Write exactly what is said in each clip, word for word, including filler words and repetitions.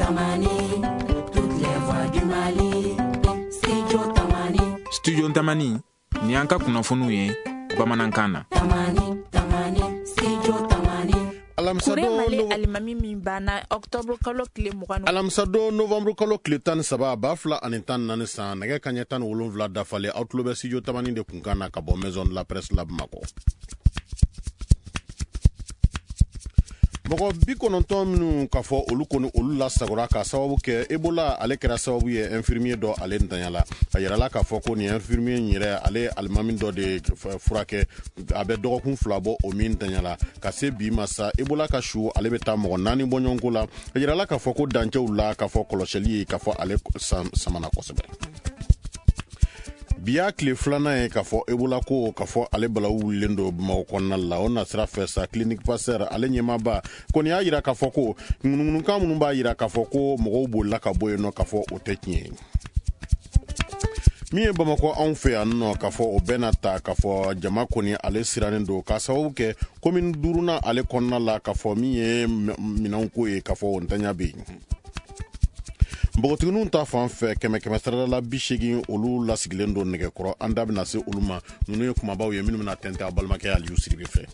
Tamani, toutes les voix du Mali. Studio Tamani. Studio Tamani, ni anka kunafunu ye, Bamanankana. Tamani, Tamani, Studio Tamani. Alamsado alimami min bana octobre kalo kile mugano Alamsado novembre kalo kile tan saba ba fla anitan nan san nege kanya tan wolonvla dafale outlobe Studio Tamani de kunkana ka bo maison de la presse lab mako Moko bi kononton minu ka fɔ olu kɔni olu la sagora ka sababu kɛ Ebola ale kɛra sababu ye infirmier dɔ ale ntanyala a yirala ka fɔ ko ni infirmier yɛrɛ ale alimami dɔ de furakɛ a bɛ dɔgɔkun fila bɔ o min ntanyala ka se bi ma sa Ebola ka su ale bɛ taa mɔgɔ naani bɔ ɲɔgɔn ko la a yirala ka fɔ ko dancɛw la ka fɔ kɔlɔsili ye ka fɔ ale samana kosɛbɛ Biya kile filana ye ka fɔ Ebola ko ka fɔ ale bala wulilen do Bamakɔ kɔnɔna la o na sira fɛ sa clinique Pasteur ale ɲɛmaaba kɔni y'a yira ka fɔ ko ŋunuŋunukan minnu b'a yira ka fɔ ko mɔgɔw bolila ka bɔ yen nɔ ka fɔ o tɛ tiɲɛ ye min ye Bamakɔ anw fɛ yan nɔ ka fɔ o bɛɛ na ta ka fɔ jama kɔni ale sirannen do ka sababu kɛ commune duurunan ale kɔnɔna la ka fɔ min ye minɛnw ko ye ka fɔ o ntanya bɛ yen Bogotiginun ta fan fɛ kɛmɛ kɛmɛ sarada la bi segin olu lasigilen do nɛgɛkɔrɔ an da bɛna se olu ma ninnu ye kumabaw ye minnu bɛna tɛntɛn a balimakɛ Aliyu Siribe fɛ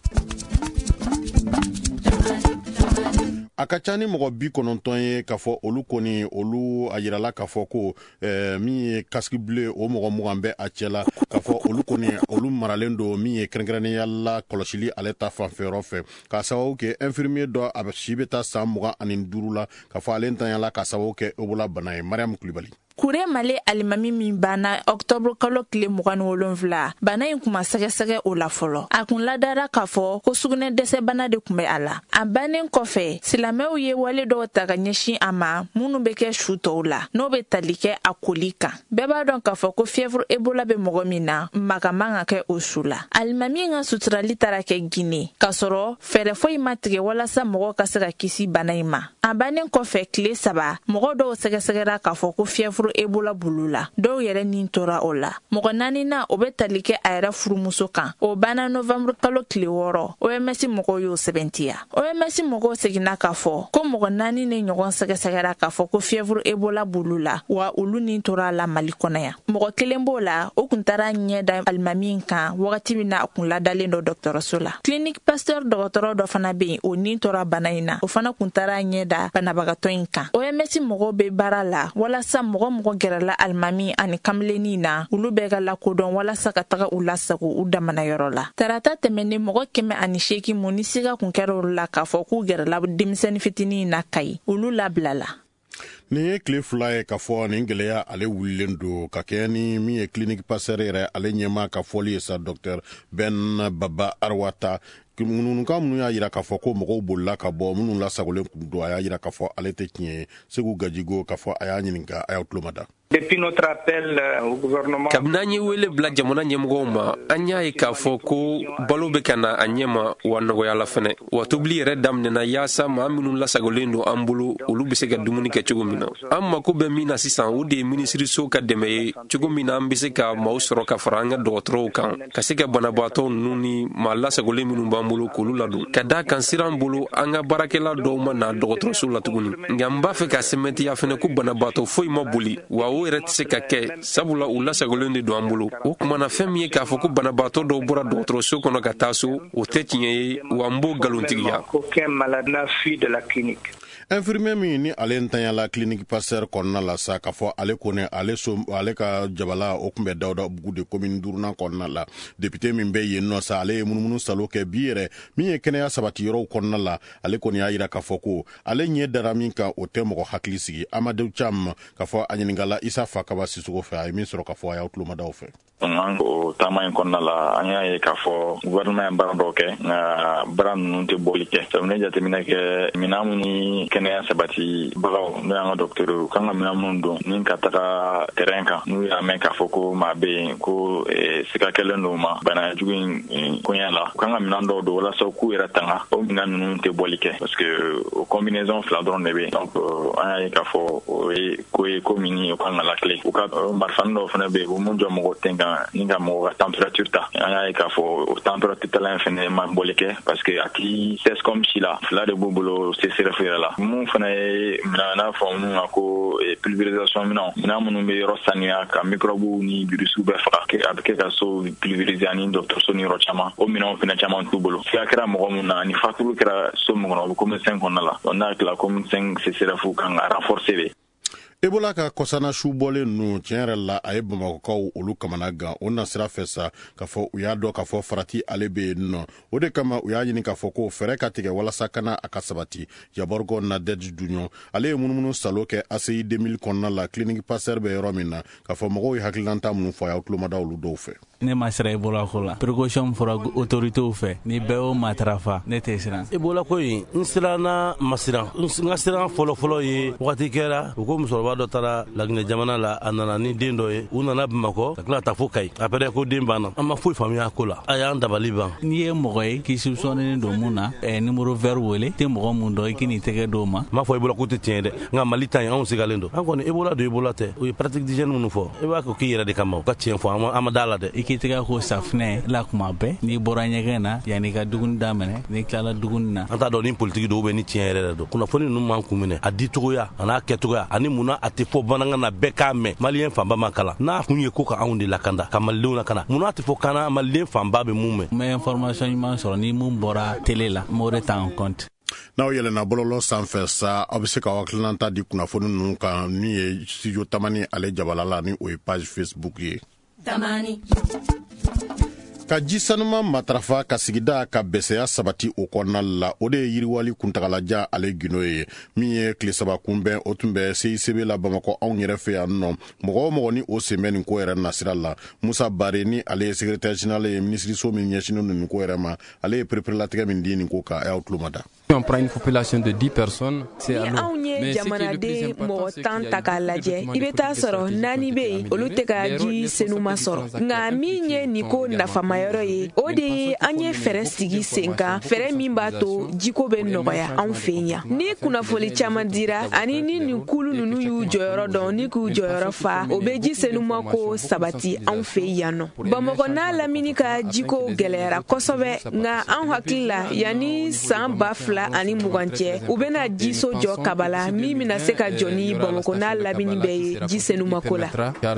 a ka ca ni mɔgɔ bi kɔnɔntɔn ye ka fɔ olu kɔni olu a yirala ka fɔ ko eh, min ye casque bleu o mɔgɔ mugan bɛ a cɛla ka fɔ olu kɔni olu maralen do min ye kɛrɛnkɛrɛnnenya la kɔlɔsili ale ta fanfɛyɔrɔ fɛ ka sababu kɛ infirmier dɔ a bɛ si bɛ taa san mugan ani duuru la ka fɔ ale ntanyala ka sababu kɛ Ebola bana ye Mariam Kulibali Kure male alimami min bana octobre kalo kile mugani wolonvila bana in kuma sɛgɛsɛgɛ o la fɔlɔ a kun ladara k'a fɔ ko sugunɛ dɛsɛ bana de kun bɛ a la a bannen kɔfɛ silamɛw ye wale dɔw ta ka ɲɛsin a ma minnu bɛ kɛ su tɔw la n'o bɛ tali kɛ a koli kan bɛɛ b'a dɔn k'a fɔ ko fièvre Ebola bɛ mɔgɔ min na maga man ka kɛ o su la alimami ka suturali taara kɛ Guinée k'a sɔrɔ fɛɛrɛ foyi ma tigɛ walasa mɔgɔw ka se ka kisi bana in ma a bannen kɔfɛ tile saba mɔgɔ dɔw sɛgɛsɛgɛra k'a fɔ ko fièvre Ebola bulu la dɔw yɛrɛ nin tora o la mɔgɔ naani na o bɛ tali kɛ a yɛrɛ furumuso kan o banna novembre kalo tile wɔɔrɔ O M S mɔgɔw y'o sɛbɛntiya O M S mɔgɔw seginna k'a fɔ ko mɔgɔ naani ne ɲɔgɔn sɛgɛsɛgɛra k'a fɔ ko fièvre Ebola bulu la wa olu nin tora la Mali kɔnɔ yan mɔgɔ kelen b'o la o kun taara ɲɛ da alimami kan wagati min na a kun ladalen dɔ dɔgɔtɔrɔso la clinique Pasteur dɔgɔtɔrɔ dɔ fana bɛ yen o nin tora bana in na o fana kun taara ɲɛ da banabagatɔ in kan O M S mɔgɔw bɛ baara la walasa mɔgɔ mɔgɔ gɛrɛla alimami ani kamlenin na olu bɛɛ ka lakodɔn walasa ka taga u lasago u damana yɔrɔ la tarata tɛmɛnen mɔgɔ kɛmɛ ani seegin mun ni siga kun kɛra olu la k'a fɔ k'u gɛrɛla denmisɛnnin fitinin na Kayi olu labilala Nin ye tile fila ye ka fɔ nin gɛlɛya ale wulilen do ka kɛ ni min ye clinique Pasteur yɛrɛ ale ɲɛma ka fɔli ye sa docteur Ben Baba Arwata ŋunuŋunukan minnu y'a yira k'a fɔ ko mɔgɔw bolila ka bɔ minnu lasagolen kun do a y'a yira k'a fɔ ale tɛ tiɲɛ ye Segu Gajigo k'a fɔ a y'a ɲininka a y'aw tulomada Depuis notre appel au gouvernement kabini an ye wele bila jamana ɲɛmɔgɔw ma an y'a ye k'a fɔ ko balo bɛ ka na a ɲɛma wa nɔgɔyala fɛnɛ wa tobili yɛrɛ daminɛna yaasa maa minnu lasagolen do an bolo olu bɛ se ka dumuni kɛ cogo min na an mako bɛ min na sisan o de ye minisiriso ka dɛmɛ ye cogo min na an bɛ se ka maaw sɔrɔ ka fara an ka dɔgɔtɔrɔw kan ka se ka banabaatɔ ninnu ni maa lasagolen minnu b'an bolo k'olu ladon ka da kan siran bolo an ka baarakɛla dɔw ma na dɔgɔtɔrɔso la tuguni nka n b'a fɛ ka sɛmɛntiya fɛnɛ ko banabaatɔ foyi ma boli wa o yɛrɛ tɛ se ka kɛ sabula u lasagolen de do an bolo o kumana fɛn min ye k'a fɔ ko banabaatɔ dɔw bɔra dɔgɔtɔrɔso kɔnɔ ka taa so o tɛ tiɲɛ ye wa n b'o nkalontigiya infirmier min ni ale ntanyala clinique Pasteur kɔnɔna la sa k'a fɔ ale kɔni ale so ale ka jabala o kun bɛ Dawuda Bugu de commune duurunan kɔnɔna la député min bɛ yen nɔ sa ale ye munumunu salo kɛ bi yɛrɛ min ye kɛnɛya sabati yɔrɔw kɔnɔna la ale kɔni y'a yira k'a fɔ ko ale ɲɛ dara min kan o tɛ mɔgɔ hakili sigi Amadou Cham k'a fɔ a ɲininkala Isa Fakaba Sissogo fɛ a ye min sɔrɔ k'a fɔ a y'aw tulomadaw fɛ an ko taama in kɔnɔna la an y'a ye k'a fɔ gouvernement ye baara dɔw kɛ nka baara ninnu tɛ boli kɛ sabu ne jateminɛ kɛ minɛn minnu ni kɛnɛya sabati bagaw n'o y'an ka dɔgɔtɔrɔw kan ka minɛn minnu don ni ka taga terrain kan n'u y'a mɛn k'a fɔ ko maa bɛ yen ko siga kɛlen don ma bana jugu in koɲɛ la u kan ka minɛn dɔw don walasa k'u yɛrɛ tanga o minɛn ninnu tɛ boli kɛ parce que o combinaison fila dɔrɔn de bɛ yen donc an y'a ye k'a fɔ o ye ko ye ko min ye o kan ka lakile u ka marifani dɔw fana bɛ yen o mun jɔ mɔgɔ tɛ kan ni ka mɔgɔ ka température ta an y'a ye k'a fɔ o température tala in fana ma boli kɛ parce que a ti seize comme si la fila de b'u bolo C C R F yɛrɛ la mun mun fana ye mina n'a fɔ mun ka ko pulvérisation minɛnw minɛn minnu bɛ yɔrɔ sanuya ka microbe ni virusiw bɛɛ faga a bɛ kɛ ka so pulvériser ani dɔgɔtɔrɔso ni yɔrɔ caman o minɛnw fana caman t'u bolo siga kɛra mɔgɔ min na ni fatulu kɛra so min kɔnɔ o bɛ commune cinq kɔnɔna la n'a tila commune cinq C C R F kan ka renforcer de. Ebola ka kɔsana su bɔlen nu tiɲɛ yɛrɛ la a ye bamakɔkaw olu kamana gan o na sira fɛ sa k'a fɔ u y'a dɔn k'a fɔ farati ale bɛ yen nɔ o de kama u y'a ɲini k'a fɔ ko fɛɛrɛ ka tigɛ walasa kana a ka sabati Yaborgo Nadej Duɲɔn ale ye munumunu salo kɛ A C I deux mille kɔnɔna la clinique Pasteur bɛ yɔrɔ min na k'a fɔ mɔgɔw ye hakililanta minnu fɔ a y'aw tulomada olu dɔw fɛ. Ne ma sira Ebola ko la précaution fɔra autoritéw fɛ ni bɛɛ y'o matarafa ne tɛ siran Ebola ko in n siranna ma siran n ka siran fɔlɔfɔlɔ ye wagati kɛra u ko musokɔrɔba dɔ taara Laginɛ jamana la a nana ni den dɔ ye u nana Bamakɔ ka tila ta fo Kayi après ko den banna an ma foyi faamuya ko la a y'an dabali ban. N'i ye mɔgɔ ye k'i soupçonné don mun na numéro vert wele tɛ mɔgɔ mun dɔn i k'i n'i tɛgɛ d'o ma. M'a fɔ Ebola ko tɛ tiɲɛ dɛ nka Mali ta in anw sigalen don an kɔni Ebola don Ebola tɛ o ye pratique d'hygiène minnu fɔ i b'a kɛ k'i yɛrɛ de kama o ka tiɲɛ fɔ an ma da la dɛ. I k'i tɛgɛ ko safunɛ la kuma bɛɛ n'i bɔra ɲɛgɛn na yanni ka dumuni daminɛ n'i tilala dumuni na. An t'a dɔn ni politique don bɛ ni tiɲɛ yɛrɛ don kunnafoni ninnu m'an kun minɛ a di cogoya a n'a kɛcogoya ani munna a tɛ fɔ bamanankan na bɛɛ k'a mɛn maliyɛn fanba ma kalan n'a kun ye ko ka anw de lakanda ka malidenw lakana munna tɛ fɔ kana maliyɛn fanba bɛ mun mɛn. N bɛ information ɲuman sɔrɔ ni mun bɔra télé la n b'o de ta en compte. N'aw yɛlɛnna bɔlɔlɔ sanfɛ sa aw bɛ se ka hakililanta di kunnafoni ninnu kan min ye studio Tamani ale jabalala ni o ye page Facebook ye. Tamani. Ka ji sanuma matarafa ka sigida ka bɛsɛya sabati o kɔnɔna la o de ye yiriwali kuntagalajan ale gindo ye min ye tile saba kunbɛn o tun bɛ C I C B la Bamakɔ anw yɛrɛ fɛ yan nɔ mɔgɔ o mɔgɔ ni o sen bɛ nin ko yɛrɛ nasira la Musa Bare ni ale ye secrétaire général ye minisiriso min ɲɛsinnen don nin ko yɛrɛ ma ale ye perepere-latigɛ min di nin ko kan a y'aw tulomada. On prend une population de dix personnes, c'est à l'eau. Mais jamanaden mɔgɔ tan ta k'a lajɛ i bɛ taa sɔrɔ naani bɛ yen olu tɛ ka ji senuma sɔrɔ nka min ye nin ko nafamayɔrɔ ye o de ye an ye fɛɛrɛ sigi sen kan fɛɛrɛ min b'a to jiko bɛ nɔgɔya anw fɛ yan ni kunnafoni caman dira ani ni nin kulu ninnu y'u jɔyɔrɔ dɔn ni k'u jɔyɔrɔ fa o bɛ ji senuma ko sabati anw fɛ yan nɔ Bamakɔ n'a lamini ka jiko gɛlɛyara kosɛbɛ nka an hakili la yanni san ba fila ani mugan cɛ u bɛna jiso jɔ kabala min bɛna se ka jɔ ni Bamakɔ n'a lamini bɛɛ ye ji senumako la.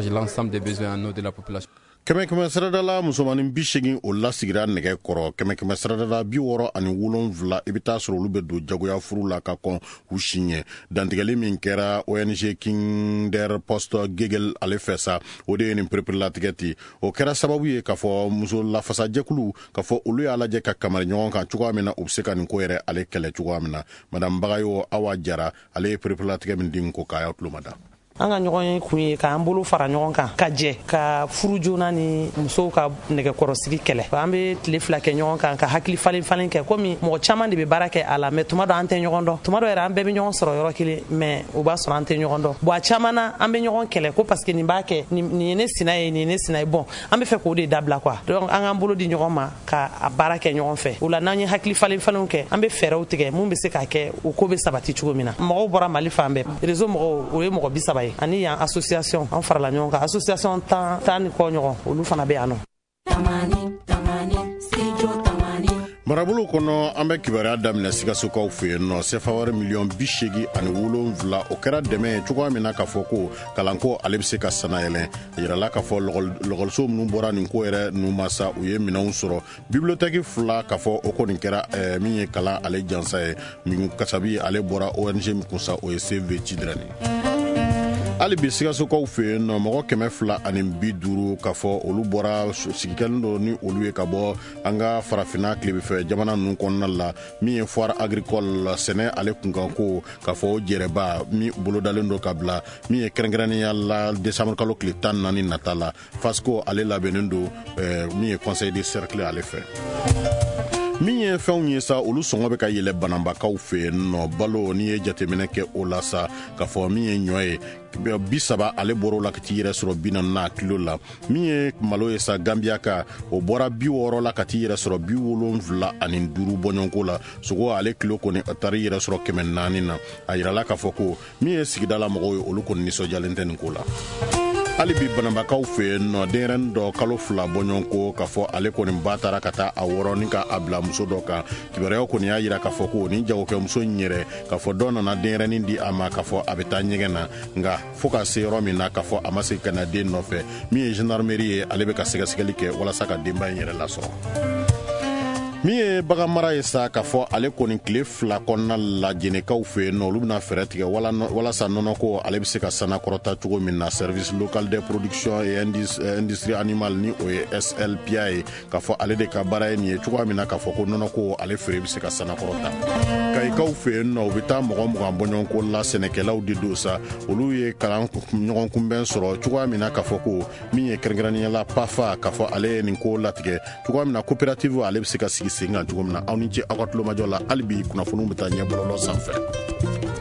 Kɛmɛ kɛmɛ saradala musomanin bi segin o lasigira nɛgɛ kɔrɔ kɛmɛ kɛmɛ saradala bi wɔɔrɔ ani wolonwula i bɛ taa sɔrɔ olu bɛ don jagoya furu la ka kɔn u si ɲɛ dantigɛli min kɛra O N G Kinder Post Gegel ale fɛ sa o de ye nin perepere-latigɛ ten o kɛra sababu ye k'a fɔ muso lafasajɛkulu k'a fɔ olu y'a lajɛ ka kamari ɲɔgɔn kan cogoya min na u bɛ se ka nin ko yɛrɛ ale kɛlɛ cogoya min na madame Bagayo Awa Jara ale ye perepere-latigɛ min di nin ko k'a y'aw tulomada. An ka ɲɔgɔn ye kun ye k'an bolo fara ɲɔgɔn kan ka jɛ ka furu joona ni musow ka nɛgɛkɔrɔsigi kɛlɛ an bɛ tile fila kɛ ɲɔgɔn kan ka hakili falen falen kɛ komi mɔgɔ caman de bɛ baara kɛ a la mɛ tuma dɔ an tɛ ɲɔgɔn dɔn tuma dɔ yɛrɛ an bɛɛ bɛ ɲɔgɔn sɔrɔ yɔrɔ kelen mɛ o b'a sɔrɔ an tɛ ɲɔgɔn dɔn bon a caman na an bɛ ɲɔgɔn kɛlɛ ko parce que nin b'a kɛ nin ye ne sina ye nin ye ne sina ye bon an bɛ fɛ k'o de dabila quoi donc an k'an bolo di ɲɔgɔn ma ka a baara kɛ ɲɔgɔn fɛ o la n'an ye hakili falen falenw kɛ an bɛ fɛɛrɛw tigɛ mun bɛ se k'a kɛ o ko bɛ sabati cogo min na mɔgɔw bɔra Mali fan bɛɛ réseau mɔgɔw o ye mɔgɔ bi saba ye ani yan association an farala ɲɔgɔn kan association tan tan ni kɔ ɲɔgɔn olu fana bɛ yan nɔ. Marabolo kɔnɔ an bɛ kibaruya daminɛ Sikasokaw fɛ yen nɔ sefa wɛrɛ miliyɔn bi seegin ani wolonwula o kɛra dɛmɛ ye cogoya min na k'a fɔ ko kalanko ale bɛ se ka sanayɛlɛn a yirala k'a fɔ lɔgɔliso minnu bɔra nin ko yɛrɛ ninnu ma sa u ye minɛnw sɔrɔ bibliotɛki fila k'a fɔ o kɔni kɛra min ye kalan ale jansa ye min kasabi ale bɔra O N G min kun sa o ye Save the Children hali bi Sikasokaw fɛ yen nɔ mɔgɔ kɛmɛ fila ani bi duuru k'a fɔ olu bɔra sigikɛlen dɔ ni olu ye ka bɔ an ka farafinna tilebinfɛ jamana ninnu kɔnɔna la min ye foire agricole sɛnɛ ale kunkan ko k'a fɔ o jɛrɛba min bolodalen don ka bila min ye kɛrɛnkɛrɛnnenya la décembre kalo tile tan naani nata la Fasco ale labɛnnen don min ye conseil de cercle ale fɛ. Min ye fɛnw ye sa olu sɔngɔ bɛ ka yɛlɛ bananbakaw fɛ yen nɔ balo n'i ye jateminɛ kɛ o la sa k'a fɔ min ye ɲɔ ye bi saba ale bɔra o la ka t'i yɛrɛ sɔrɔ bi naani na kilo la min ye malo ye sa Gambia ka o bɔra bi wɔɔrɔ la ka t'i yɛrɛ sɔrɔ bi wolonwula ani duuru bɔɲɔgɔnko la sogo ale kilo kɔni a taara yɛrɛ sɔrɔ kɛmɛ naani na a yirala k'a fɔ ko min ye sigidala mɔgɔw ye olu kɔni nisɔndiyalen tɛ nin ko la. hali bi banabakaw fe no denren dɔ kalo fila bɔɲɔgɔn ko k'a fɔ ale kɔni ba taara ka taa a wɔrɔ ni ka a bila muso dɔ kan kibaruyaw kɔni y'a yira k'a fɔ ko ni jagokɛmuso in yɛrɛ k'a fɔ dɔ nana denrɛnin di a ma k'a fɔ a bɛ taa ɲɛgɛn na nka fɔɔ ka se yɔrɔ min na k'a fɔ a ma se ka na den nɔfɛ min ye gendarmerie ye ale bɛ ka sɛgɛsɛgɛli kɛ walasa ka denba in yɛrɛ lasɔrɔ min ye bagan mara ye sa k'a fɔ ale kɔni tile fila kɔnɔna la jenekaw fɛ yen nɔ olu bɛna fɛɛrɛ tigɛ walasa nɔnɔ ko ale bɛ se ka sana kɔrɔta cogo min na service local de production et industrie animale ni o ye S L P A ye k'a fɔ ale de ka baara ye nin ye cogoya min na k'a fɔ ko nɔnɔ ko ale feere bɛ se ka sana kɔrɔta kayikaw fɛ yen nɔ u bɛ taa mɔgɔ mugan bɔɲɔgɔn ko la sɛnɛkɛlaw de don sa olu ye kalan ɲɔgɔn kunbɛn sɔrɔ cogoya min na k'a fɔ ko min ye kɛrɛnkɛrɛnnenya la pafa k'a fɔ ale ye nin ko latigɛ cogoya min na coopérative ale bɛ se ka sigi sen kan cogo min na aw ni ce aw ka tulomajɔ la hali bi kunnafoniw bɛ taa ɲɛ bɔlɔlɔ sanfɛ